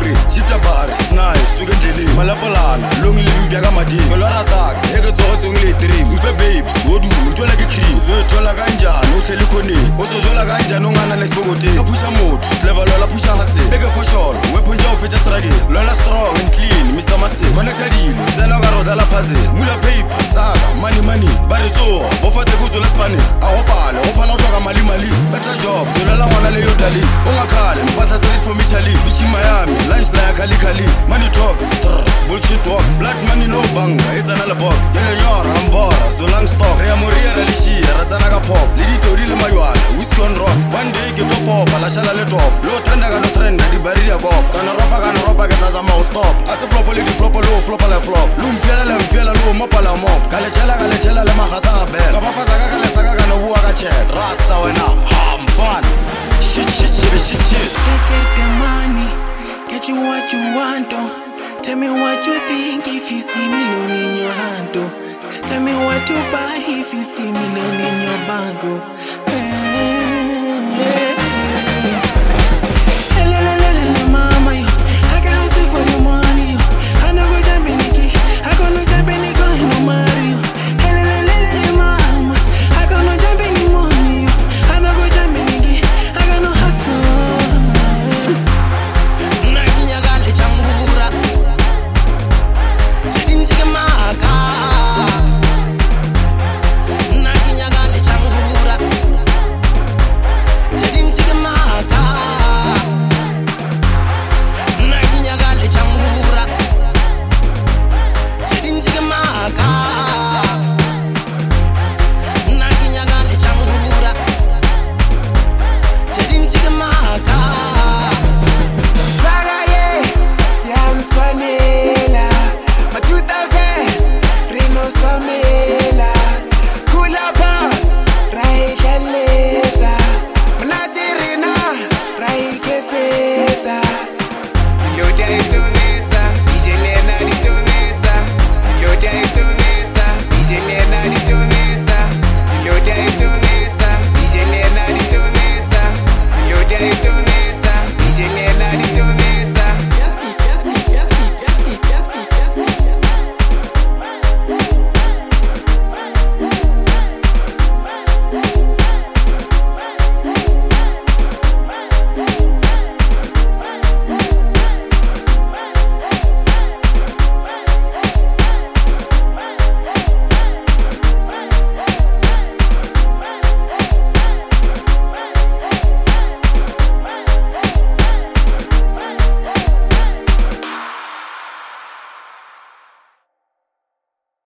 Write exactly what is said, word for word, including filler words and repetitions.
upgrade shifta bar snayo suke endleleni malapolana long living bya kamadini ngolwara zakhe eketsotsong le dream mfe babes wodu ntwe like cream uzothola kanjani uhleli khoneni uzozola kanjani ungana nesibokoteni apusha moto level la pusha hase beke for sure weapon jaw feature struggle lola strong and clean Mister Massive connected zena ka rodla la puzzle mula paper saka money money baritso bofate kuzola spanish awopala opala uthoka mali mali better job zolela ngwana leyo dali ungakhale mpatha straight from Italy bichi Miami lunch la khali khali money talks bullshit walks blood money no banga it's another box yele nyora ambora so long stock rea moria relishia ratsana ka pop le ditori le maywana whiskey on rocks one day ke top pop la shala le top lo trenda ka no trenda di barili ya pop kana ropa kana ropa ke tsa ma stop ase flop le di flop lo flop la flop lu mfiela le mfiela lo mopa la mop kale chela kale chela le magata ka bel ka bafaza ka kale saka ka no bua ka chela rasa wena ham fun shit shit shit shit shit get the money get you what you want oh. Tell me what you think if you see million in your hand oh. Tell me what you buy if you see million in your bank oh.